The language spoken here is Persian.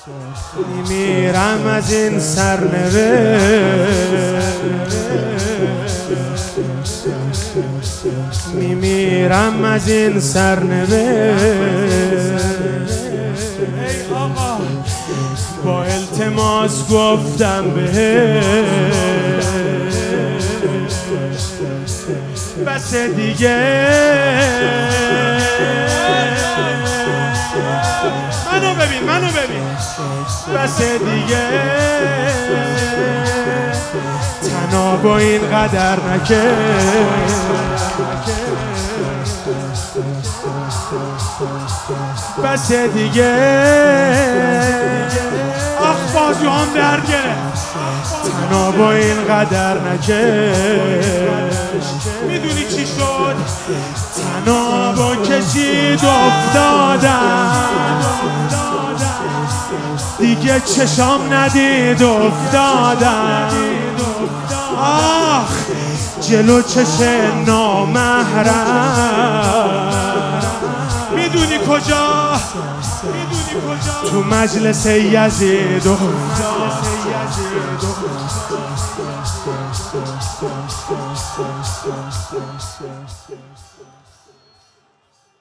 میمیرم از این سرنوشت، میمیرم از این سرنوشت. ای آقا با التماس گفتم بهش بس دیگه، منو ببین بس دیگه، تنابو اینقدر نکش، بس دیگه. آخ بازو هم درد گرفت، تنابو اینقدر نکش. میدونی چی شد؟ تنابو کشید افتادم، دیگه چشام ندید افتادم. آخ جلو چش نامحرم، میدونی کجا؟ تو مجلس یزید افتادم.